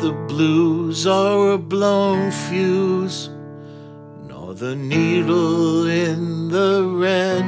the blues or a blown fuse, nor the needle in the red.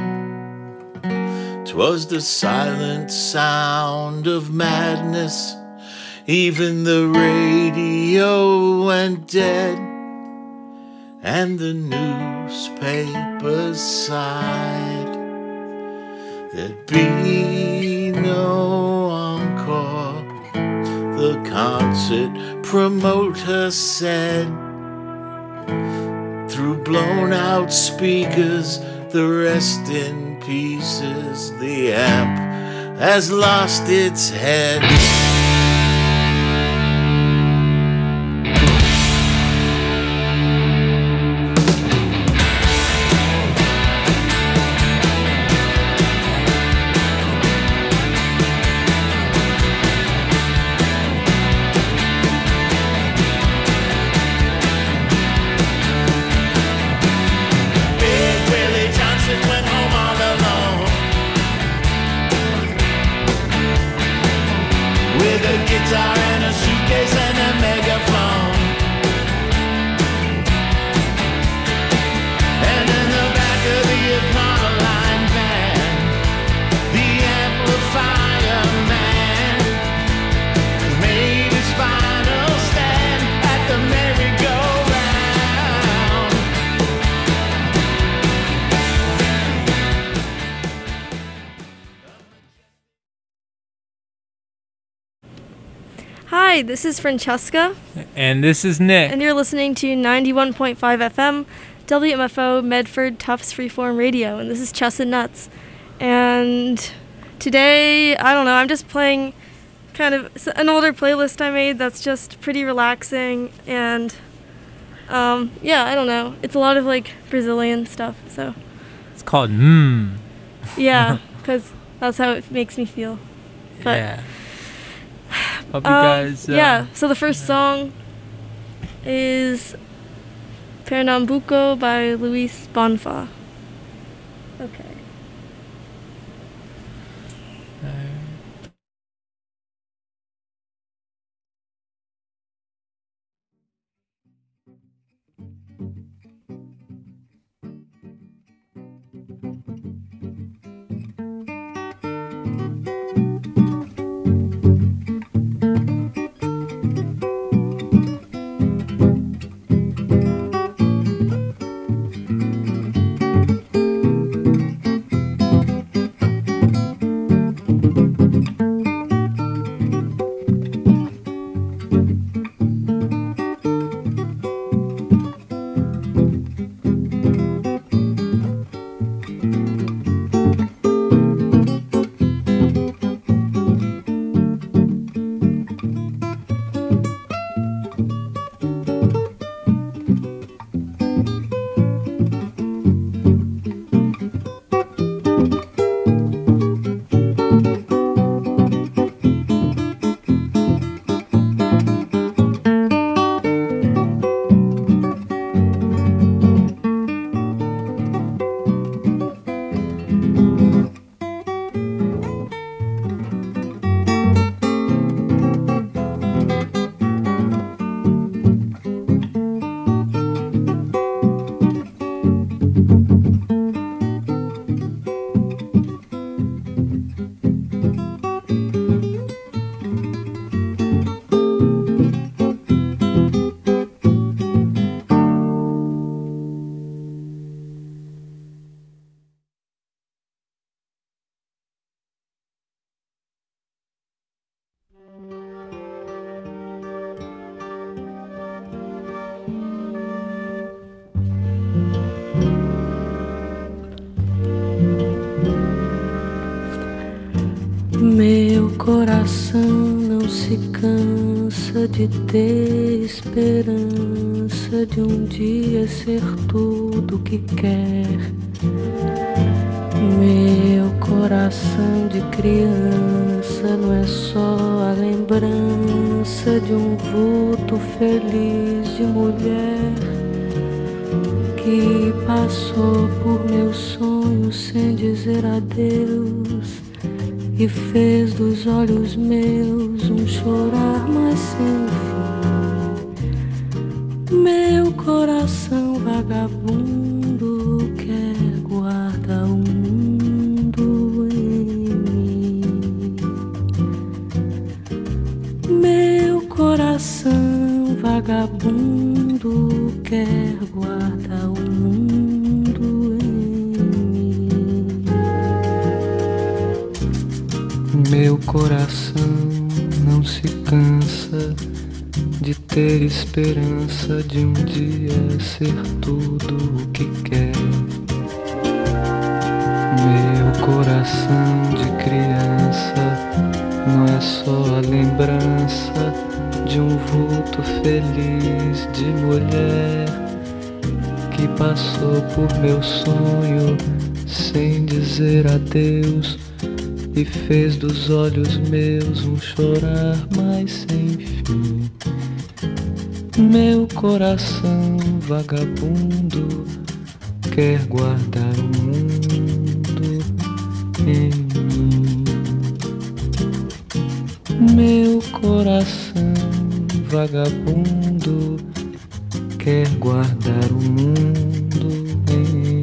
'Twas the silent sound of madness. Even the radio went dead, and the newspapers sighed. There'd be no encore, the concert promoter said. Through blown out speakers, the rest in pieces, the amp has lost its head. Hi, this is Francesca. And this is Nick. And you're listening to 91.5 FM, WMFO, Medford, Tufts Freeform Radio. And this is Chess and Nuts. And today, I don't know, I'm just playing kind of an older playlist I made that's just pretty relaxing. And, yeah, I don't know. It's a lot of, like, Brazilian stuff, so. It's called Yeah, because that's how it makes me feel. But, yeah. Hope you guys... yeah, so the first song is Pernambuco by Luis Bonfa. Okay. Meu coração não se cansa de ter esperança de um dia ser tudo que quer. Meu coração de criança não é só a lembrança de um vulto feliz de mulher que passou por meus sonhos sem dizer adeus e fez dos olhos meus um chorar mais sem fim. Meu coração vagabundo quer guardar o mundo em mim. Meu coração vagabundo quer guardar o mundo em mim. Meu coração não se cansa de ter esperança de um dia ser tudo o que quer. Meu coração de criança não é só a lembrança de um vulto feliz de mulher que passou por meu sonho sem dizer adeus e fez dos olhos meus um chorar mais sem fim. Meu coração vagabundo quer guardar o mundo em mim. Meu coração vagabundo quer guardar o mundo em mim.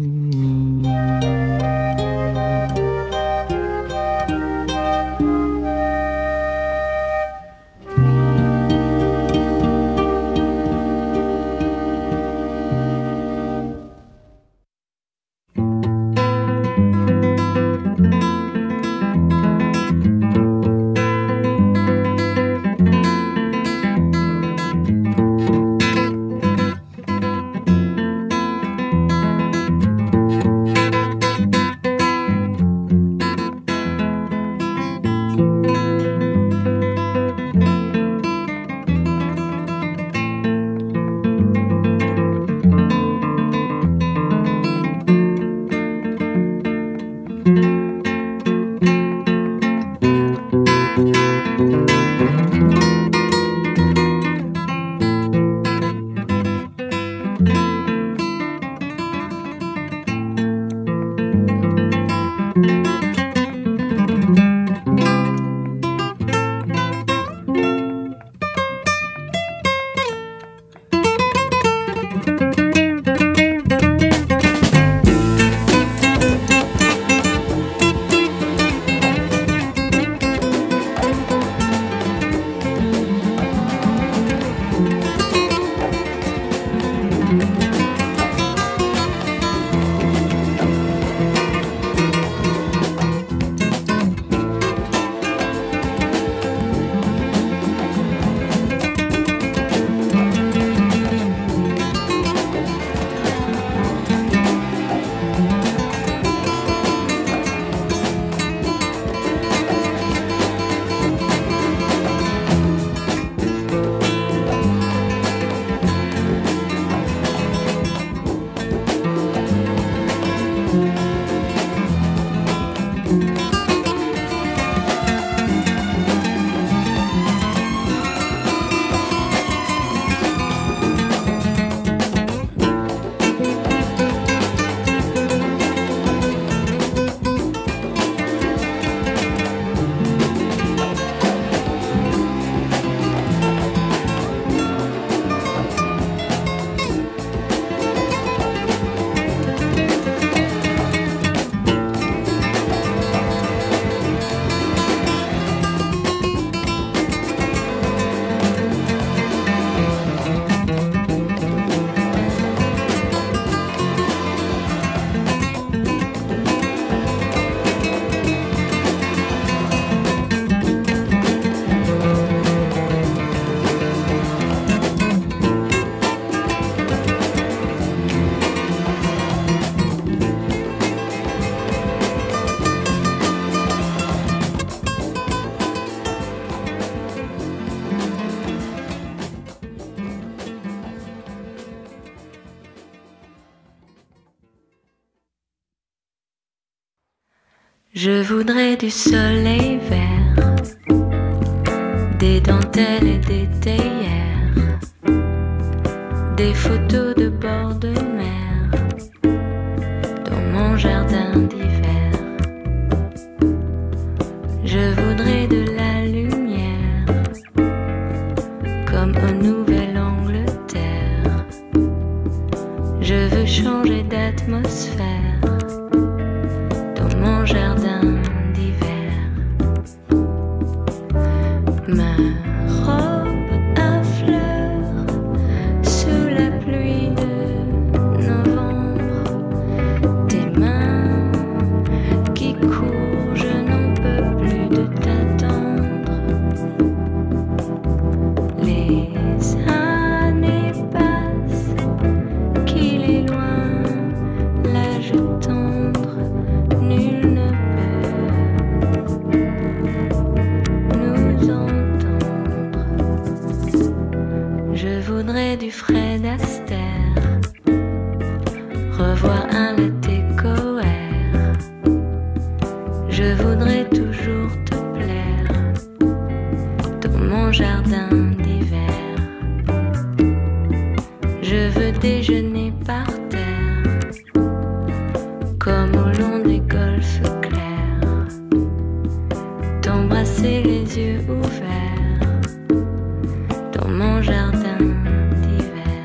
Je voudrais du soleil vert, des dentelles et des théières, des photos de bord de mer dans mon jardin d'hiver. Je voudrais de la lumière comme en Nouvelle-Angleterre. changer d'atmosphère dans mon jardin d'hiver. Ma robe à fleurs sous la pluie de novembre. Tes mains qui courent, je n'en peux plus de t'attendre. Les années passent, qu'il est loin l'âge tendre. Nul ne peut nous entendre. Je voudrais du Fred Astaire, revoir un latte coère. Je voudrais toujours te plaire dans mon jardin d'hiver. Je veux déjeuner par terre, comme au long des golfes clairs, t'embrasser les yeux ouverts dans mon jardin d'hiver.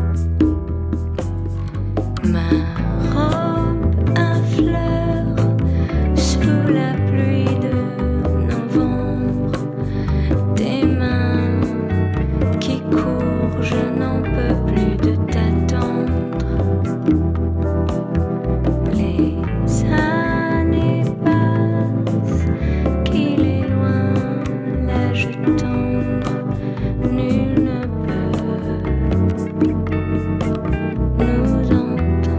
Ma robe à fleurs sous la pluie de novembre. Tes mains qui courent, je n'en peux plus de t'attendre. Les années passent, qu'il est loin l'âge tendre. Nul ne peut nous entendre.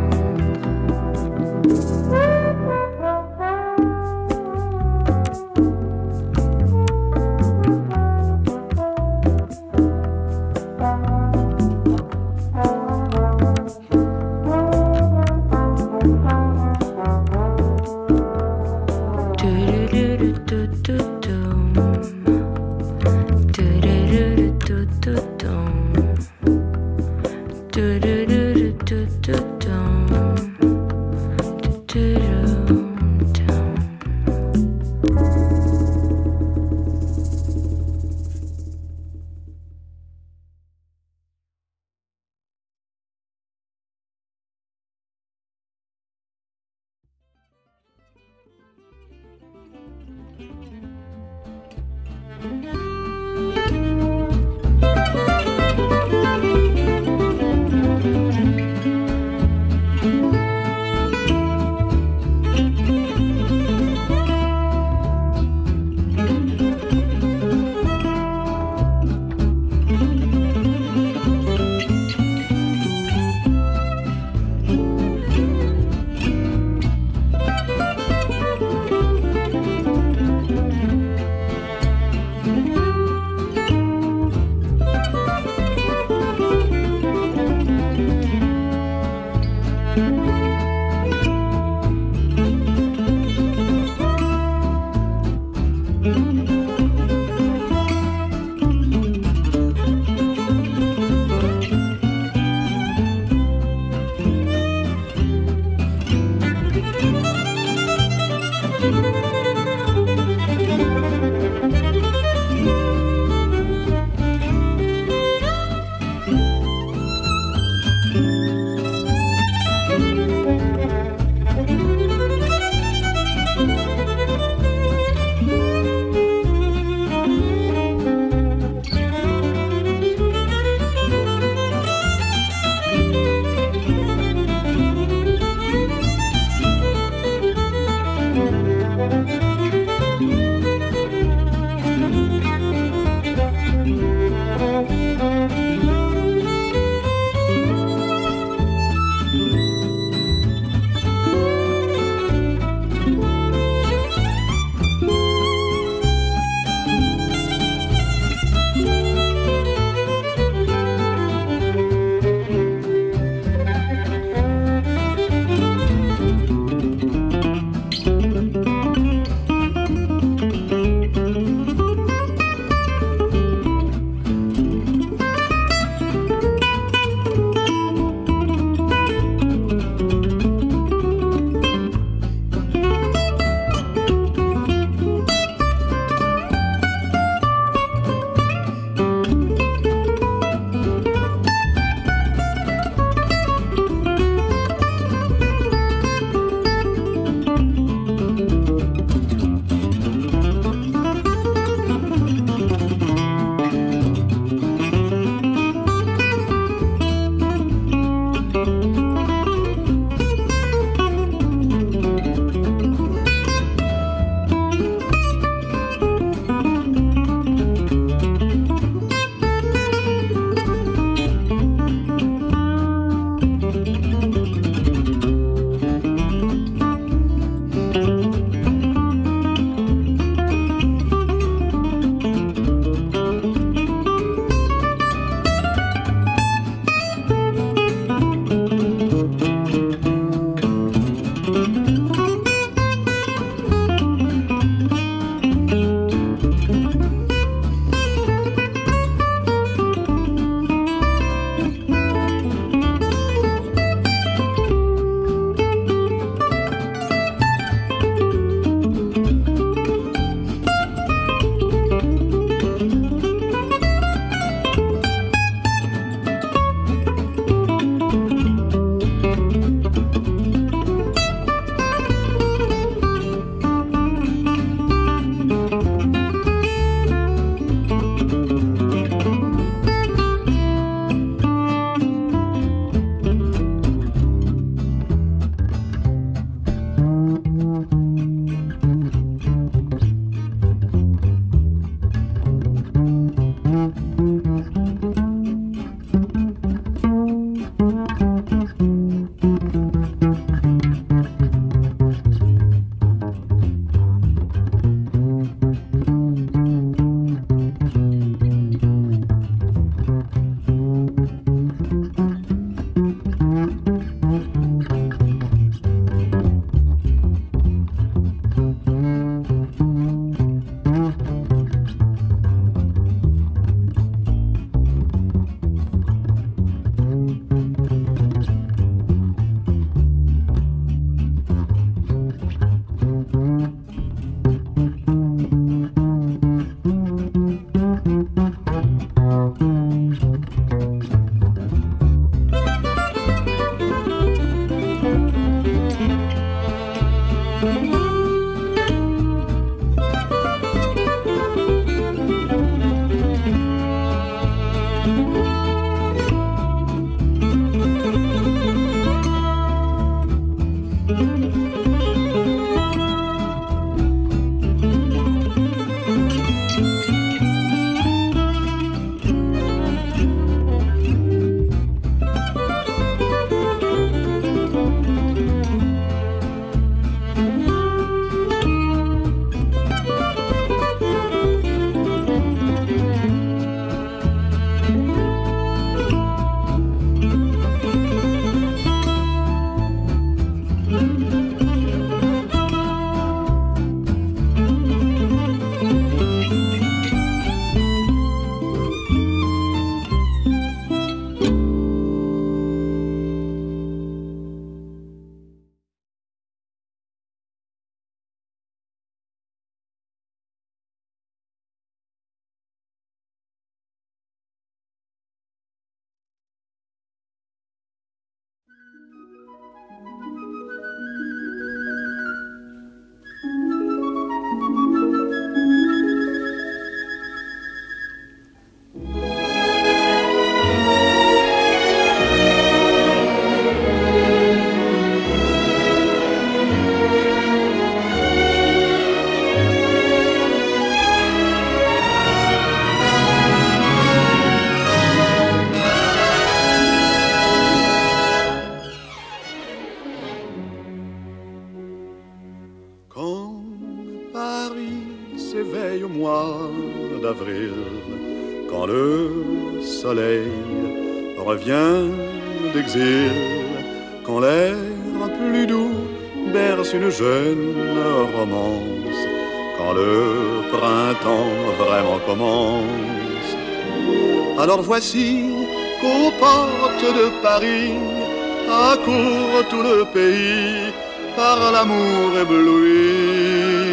mois d'avril, quand le soleil revient d'exil, quand l'air plus doux berce une jeune romance, quand le printemps vraiment commence. Alors voici qu'aux portes de Paris accourt tout le pays par l'amour ébloui.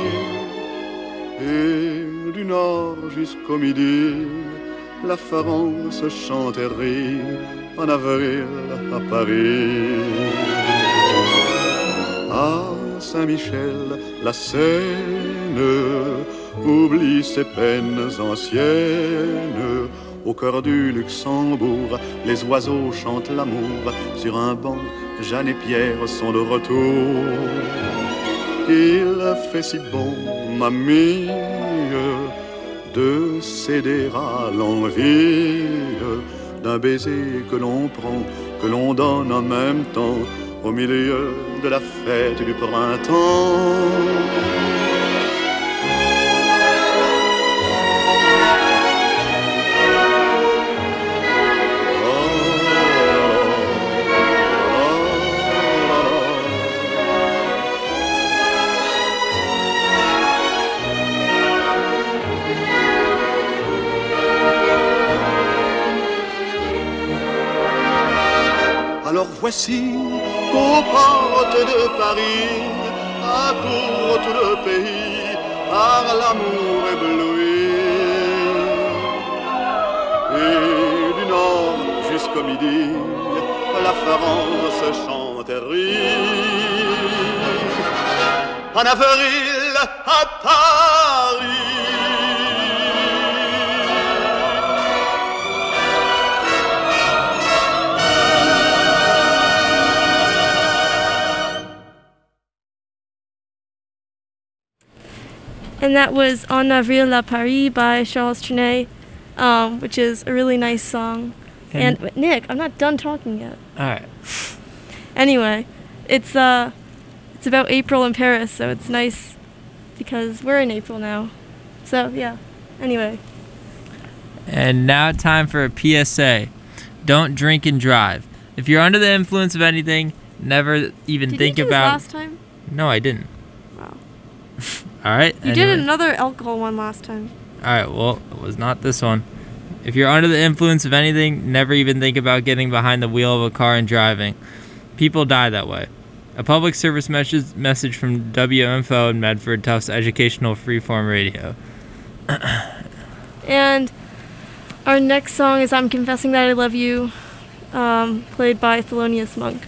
Et du nord jusqu'au midi, la France chante et rit en avril à Paris. À Saint-Michel, la Seine oublie ses peines anciennes. Au cœur du Luxembourg, les oiseaux chantent l'amour. Sur un banc, Jeanne et Pierre sont de retour. Il fait si bon, mamie, de céder à l'envie d'un baiser que l'on prend, que l'on donne en même temps au milieu de la fête du printemps. Alors voici qu'aux portes de Paris accourt tout le pays par l'amour ébloui. Et du nord jusqu'au midi, la France chante et rit. En avril à Paris. And that was En Avril à Paris by Charles Trenet, which is a really nice song. And Nick, I'm not done talking yet. All right. Anyway, it's about April in Paris, so it's nice because we're in April now. So yeah. Anyway. And now time for a PSA. Don't drink and drive. If you're under the influence of anything, never even think Did you do about. this last time? No, I didn't. Wow. All right. You did another alcohol one last time. All right. Well, it was not this one. If you're under the influence of anything, never even think about getting behind the wheel of a car and driving. People die that way. A public service message from WMFO and Medford Tufts Educational Freeform Radio. And our next song is I'm Confessing That I Love You, played by Thelonious Monk.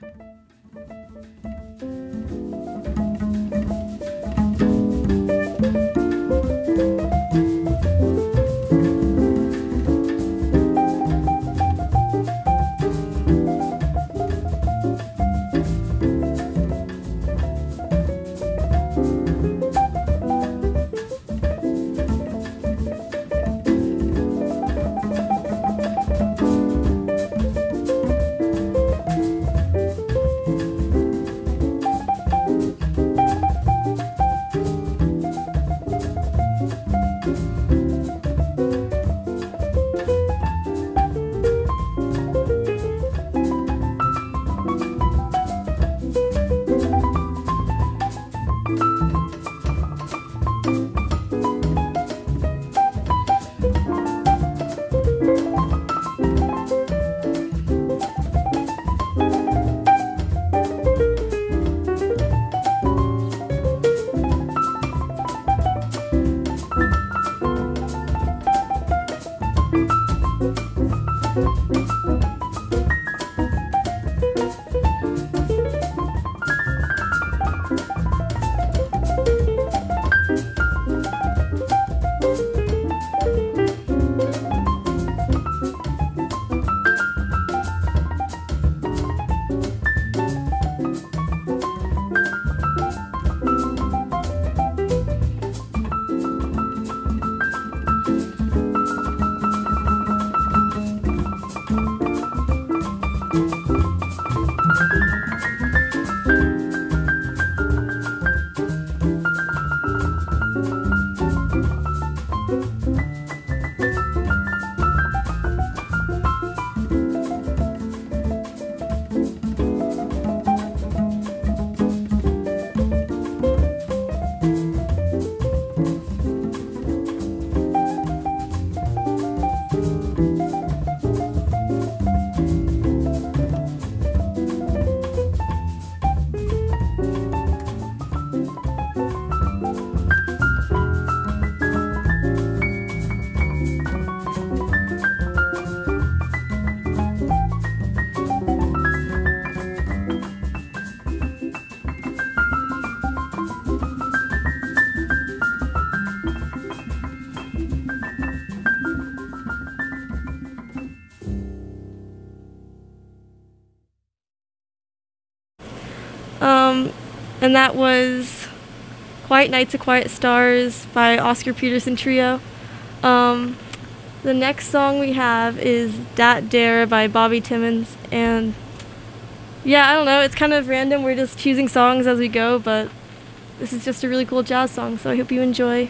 And that was Quiet Nights of Quiet Stars by Oscar Peterson Trio. The next song we have is Dat Dare by Bobby Timmons. And yeah, I don't know, it's kind of random. We're just choosing songs as we go, but this is just a really cool jazz song, so I hope you enjoy.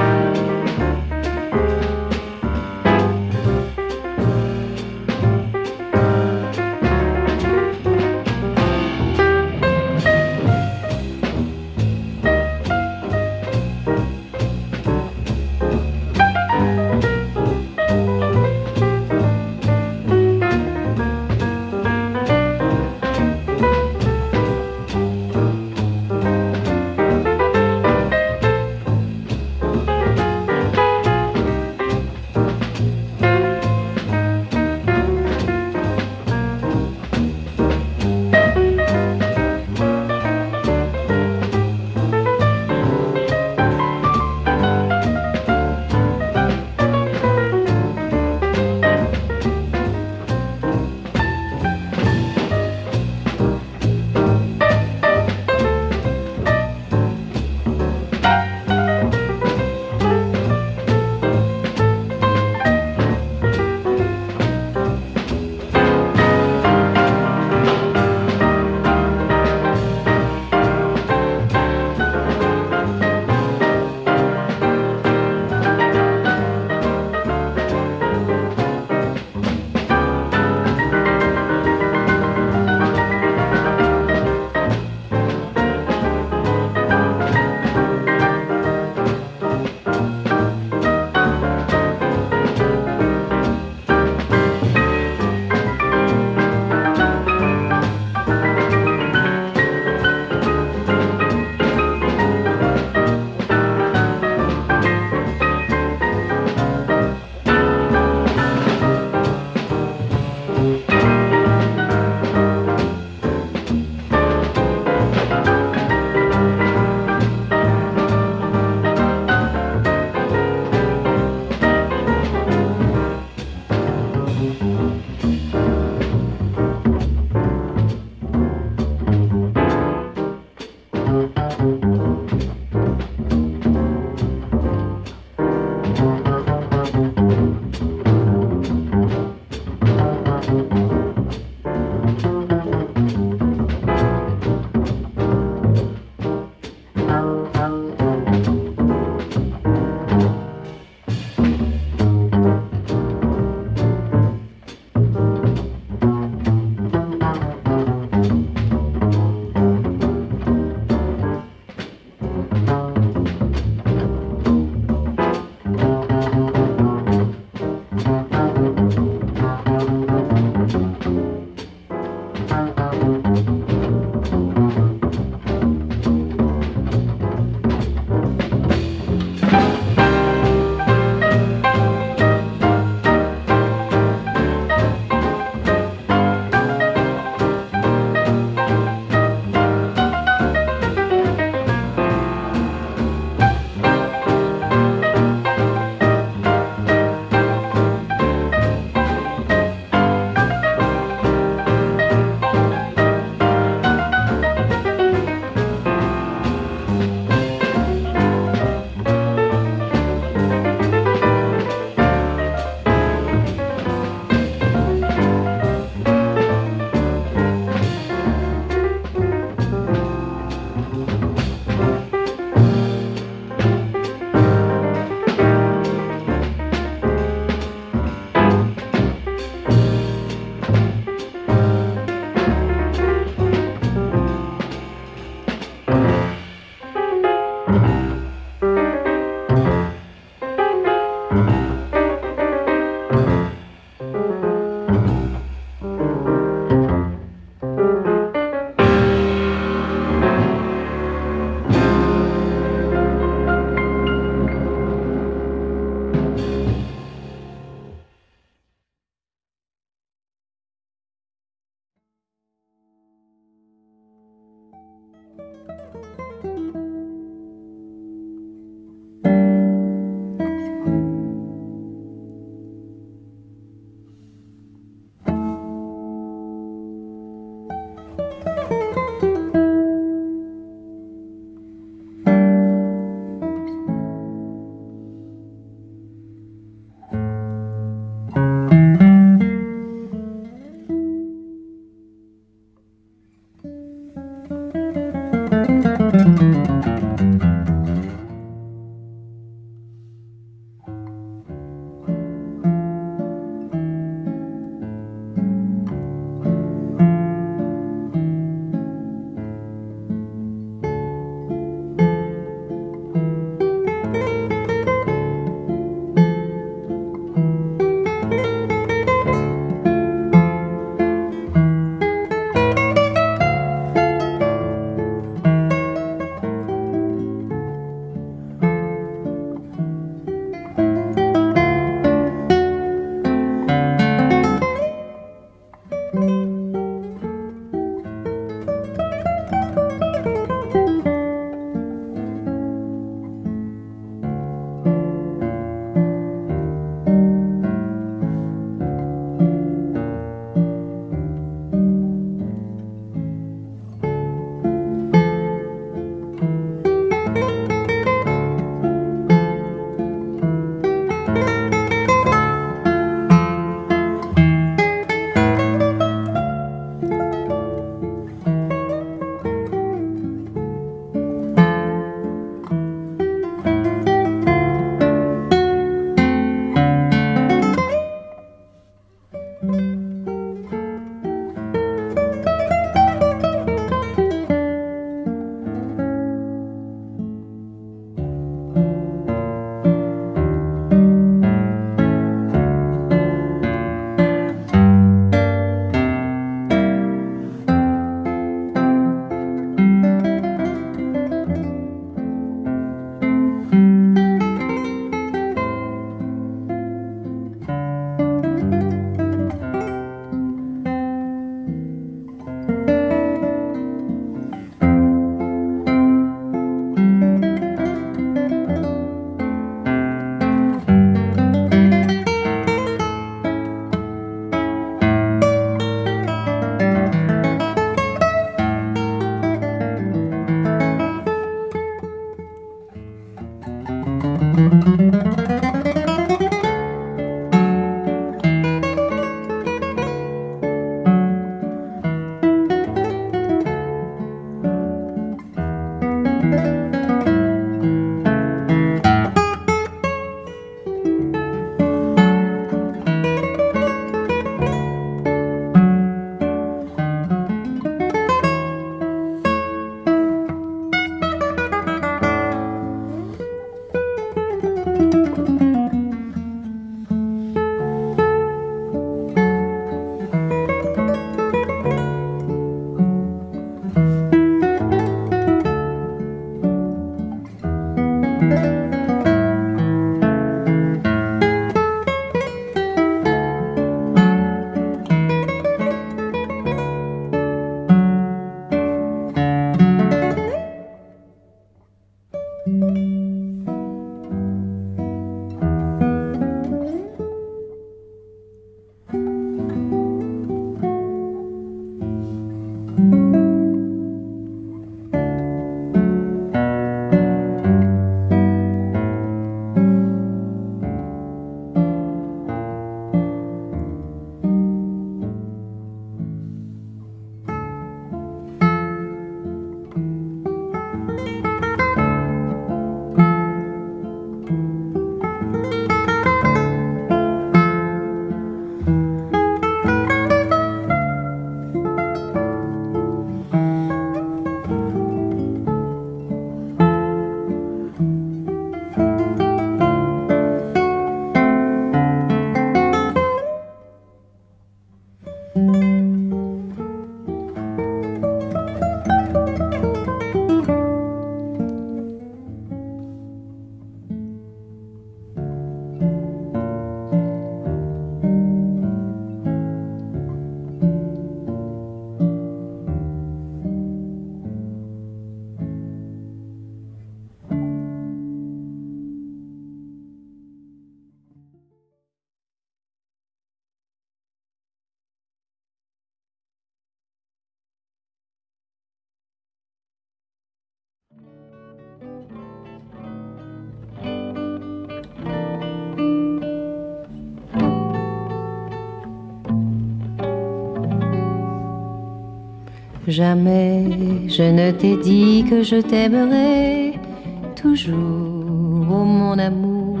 Jamais je ne t'ai dit que je t'aimerai toujours, oh mon amour.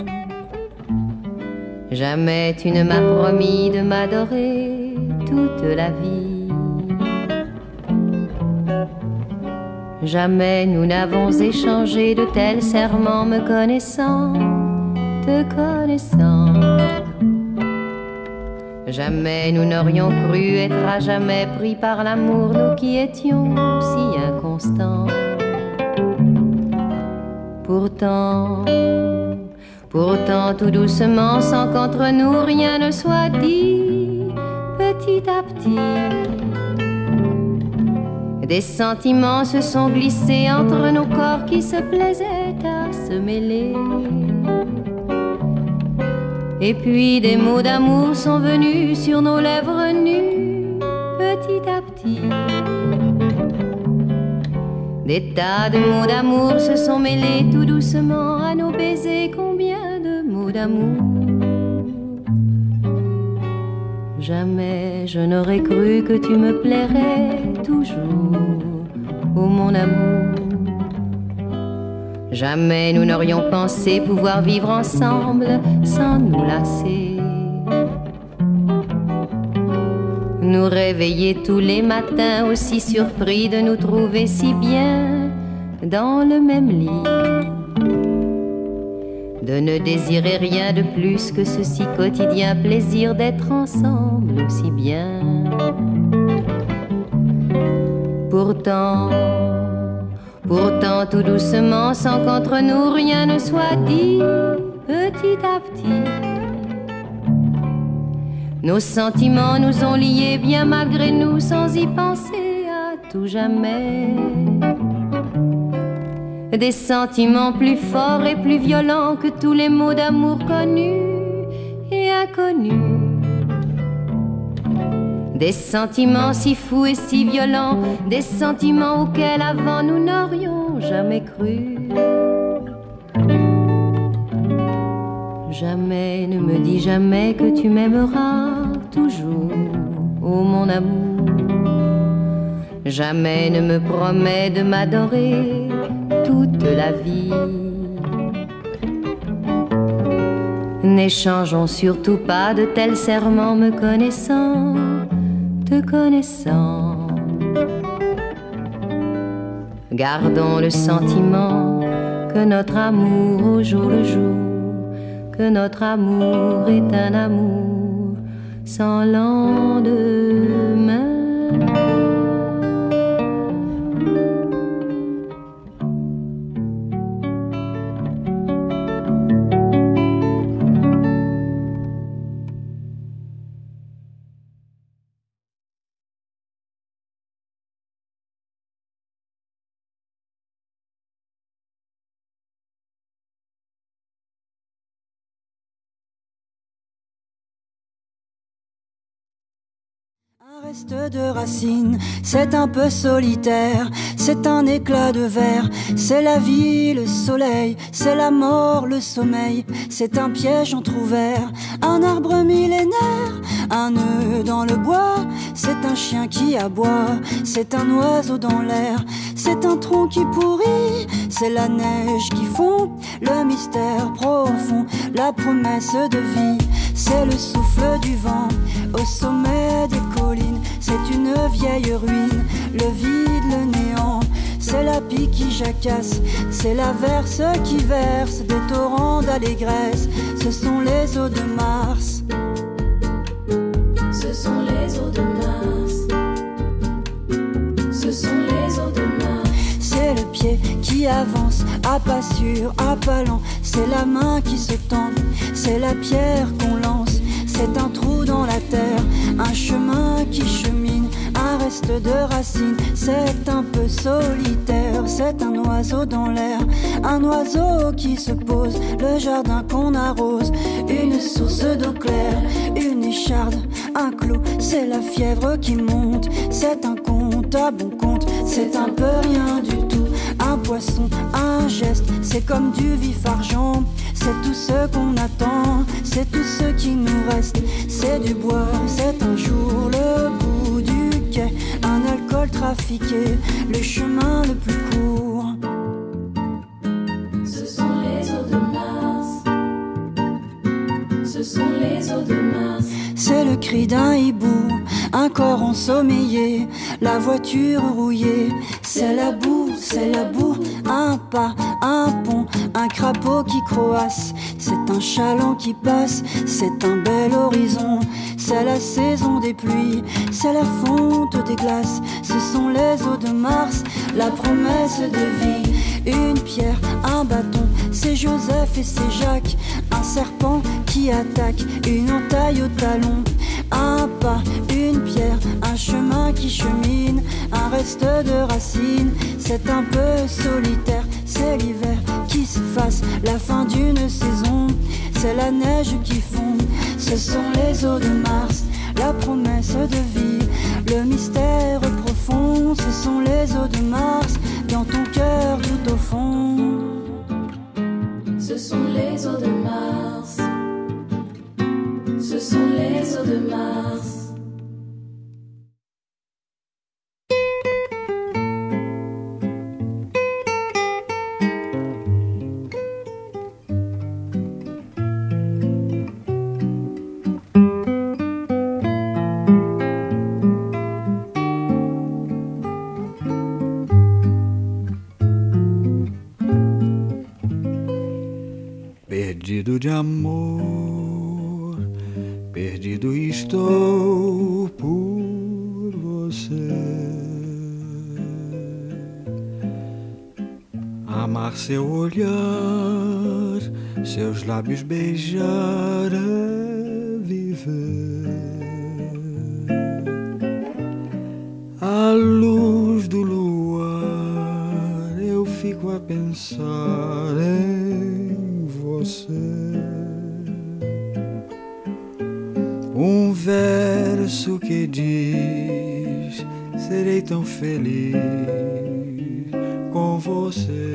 Jamais tu ne m'as promis de m'adorer toute la vie. Jamais nous n'avons échangé de tels serments, me connaissant, te connaissant. Jamais nous n'aurions cru être à jamais pris par l'amour, nous qui étions si inconstants. Pourtant, tout doucement, sans qu'entre nous rien ne soit dit, petit à petit, des sentiments se sont glissés entre nos corps qui se plaisaient à se mêler. Et puis des mots d'amour sont venus sur nos lèvres nues, petit à petit. Des tas de mots d'amour se sont mêlés tout doucement à nos baisers. Combien de mots d'amour? Jamais je n'aurais cru que tu me plairais toujours, oh mon amour. Jamais nous n'aurions pensé pouvoir vivre ensemble sans nous lasser. Nous réveiller tous les matins aussi surpris de nous trouver si bien dans le même lit. De ne désirer rien de plus que ce si quotidien plaisir d'être ensemble aussi bien. Pourtant, tout doucement, sans qu'entre nous rien ne soit dit, petit à petit, nos sentiments nous ont liés bien malgré nous, sans y penser à tout jamais. Des sentiments plus forts et plus violents que tous les mots d'amour connus et inconnus. Des sentiments si fous et si violents, des sentiments auxquels avant nous n'aurions jamais cru. Jamais, ne me dis jamais que tu m'aimeras toujours, oh mon amour. Jamais ne me promets de m'adorer toute la vie. N'échangeons surtout pas de tels serments, me connaissant, te connaissant. Gardons le sentiment que notre amour au jour le jour, que notre amour est un amour sans lendemain. Un reste de racines, c'est un peu solitaire, c'est un éclat de verre, c'est la vie, le soleil, c'est la mort, le sommeil, c'est un piège entrouvert, un arbre millénaire, un nœud dans le bois, c'est un chien qui aboie, c'est un oiseau dans l'air, c'est un tronc qui pourrit, c'est la neige qui fond, le mystère profond, la promesse de vie. C'est le souffle du vent au sommet des collines. C'est une vieille ruine, le vide, le néant. C'est la pie qui jacasse, c'est l'averse qui verse des torrents d'allégresse. Ce sont les eaux de Mars. Ce sont les eaux de Mars. Ce sont les eaux de Mars. C'est le pied qui avance, à pas sûr, à pas lent. C'est la main qui se tend, c'est la pierre qu'on lance. C'est un trou dans la terre, un chemin qui chemine, un reste de racines. C'est un peu solitaire, c'est un oiseau dans l'air, un oiseau qui se pose, le jardin qu'on arrose, une source d'eau claire, une écharde, un clou. C'est la fièvre qui monte, c'est un conte à bon compte, c'est un peu rien du tout. Un poisson, un geste, c'est comme du vif argent. C'est tout ce qu'on attend, c'est tout ce qui nous reste. C'est du bois, c'est un jour le bout du quai. Un alcool l'alcool trafiqué, le chemin le plus court. Ce sont les eaux de Mars. Ce sont les eaux de Mars. C'est le cri d'un hibou, un corps ensommeillé, la voiture rouillée. C'est la boue, un pas, un pont, un crapaud qui croasse. C'est un chaland qui passe, c'est un bel horizon. C'est la saison des pluies, c'est la fonte des glaces. Ce sont les eaux de Mars, la promesse de vie. Une pierre, un bâton, c'est Joseph et c'est Jacques. Un serpent qui attaque, une entaille au talon. Un pas, une pierre, un chemin qui chemine, un reste de racines. C'est un peu solitaire, c'est l'hiver qui s'efface, la fin d'une saison. C'est la neige qui fond, ce sont les eaux de Mars, la promesse de vie, le mystère profond. Ce sont les eaux de Mars, dans ton cœur tout au fond. Ce sont les eaux de Mars. Ce sont les eaux de Mars. Perdido de amor, perdido estou por você. Amar seu olhar, seus lábios beijar é viver. À luz do luar eu fico a pensar em você. Um verso que diz: serei tão feliz com você.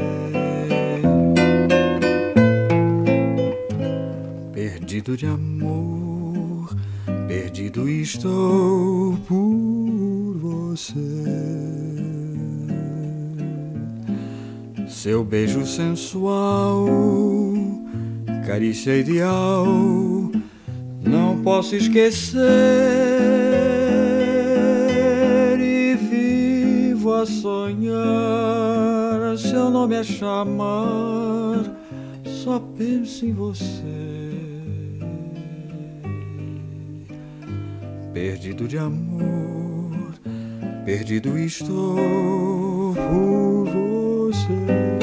Perdido de amor, perdido estou por você. Seu beijo sensual, carícia ideal, não posso esquecer. E vivo a sonhar, seu nome a chamar, só penso em você. Perdido de amor, perdido estou por você.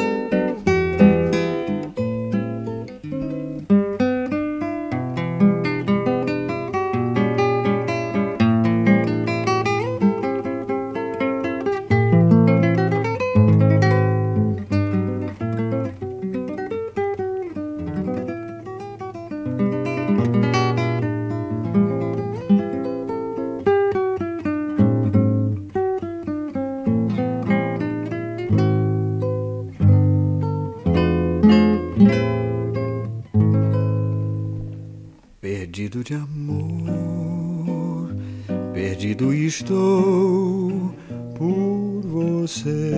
Perdido de amor, perdido estou por você.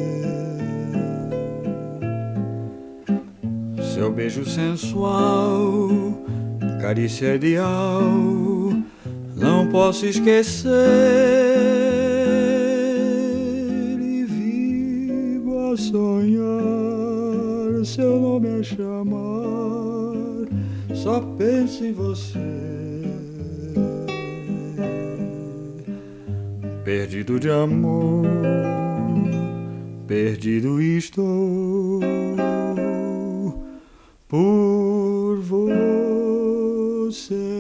Seu beijo sensual, carícia ideal, não posso esquecer. E vivo a sonhar, seu nome a chamar, só penso em você. Perdido de amor, perdido estou por você.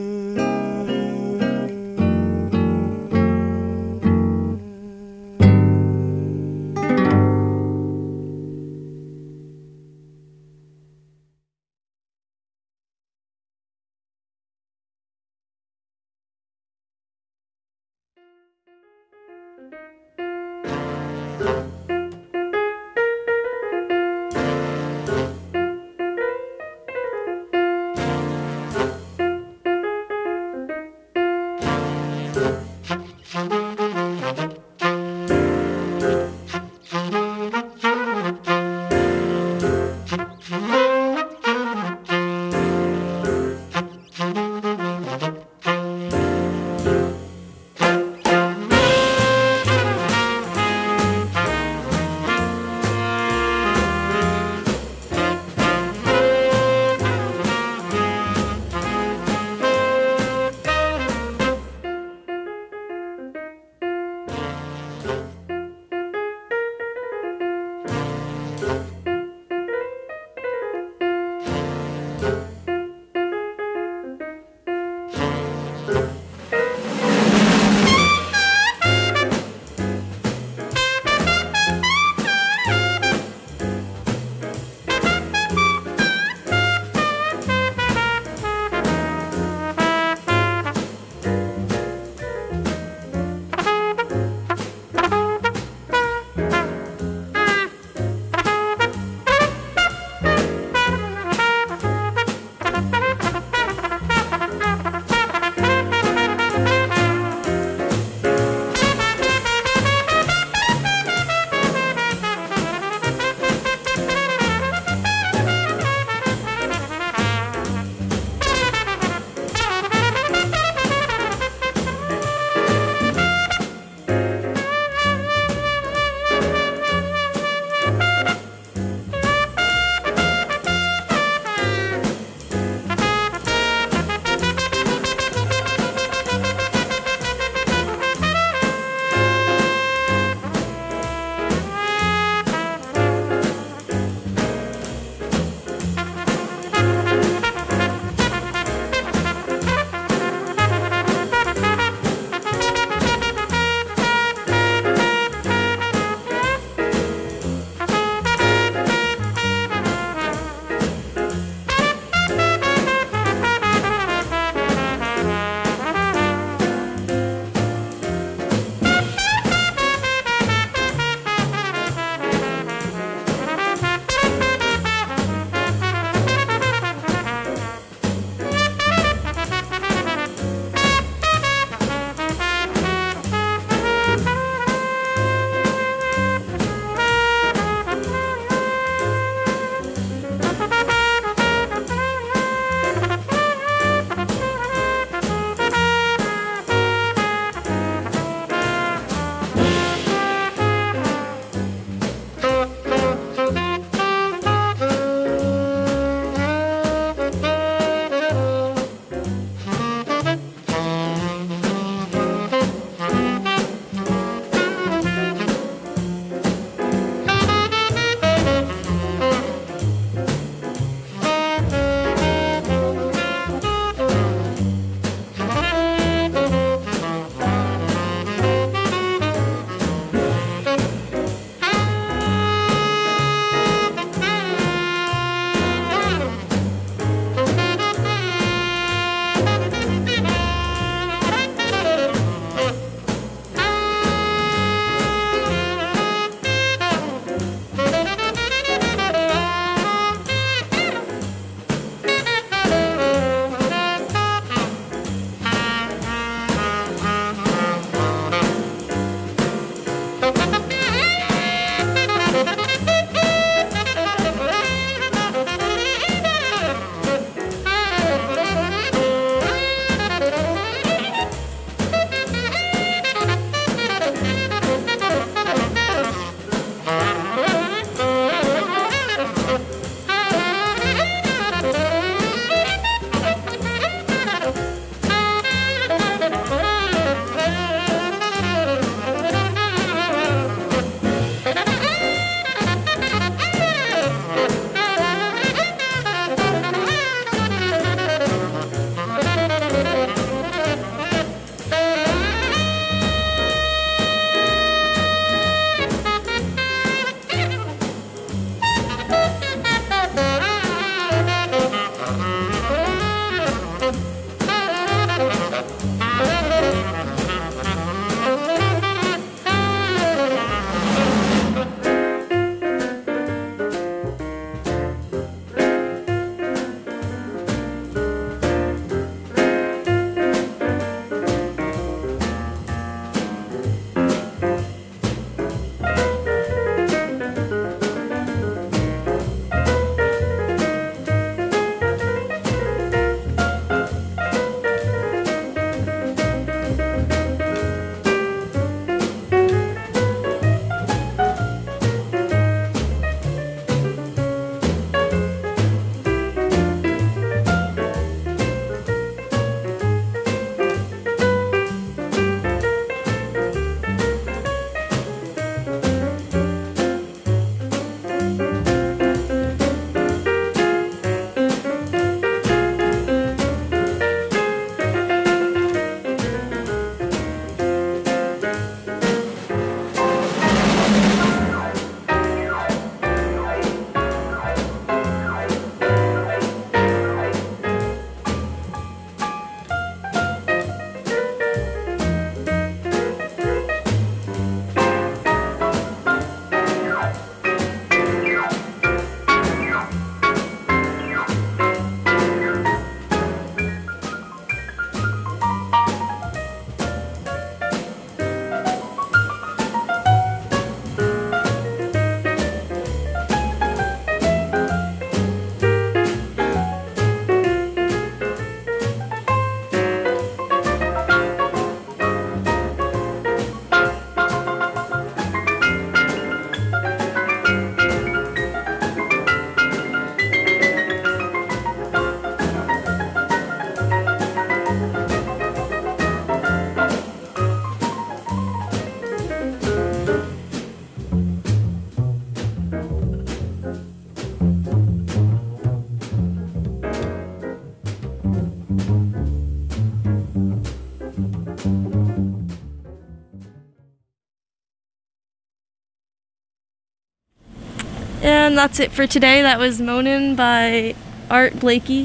And that's it for today. That was Moanin' by Art Blakey.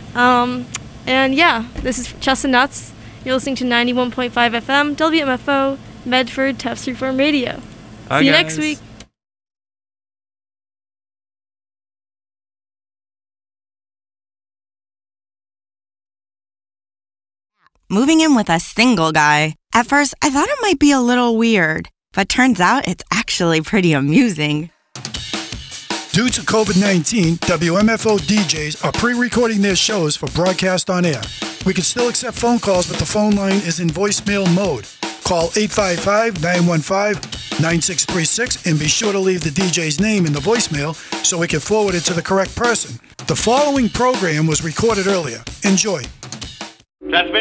And yeah, this is Chess and Nuts. You're listening to 91.5 FM, WMFO, Medford, Tufts Reform Radio. Bye, See you guys. next week. Moving in with a single guy. At first, I thought it might be a little weird, but turns out it's actually pretty amusing. Due to COVID-19, WMFO DJs are pre-recording their shows for broadcast on air. We can still accept phone calls, but the phone line is in voicemail mode. Call 855-915-9636 and be sure to leave the DJ's name in the voicemail so we can forward it to the correct person. The following program was recorded earlier. Enjoy. Transmission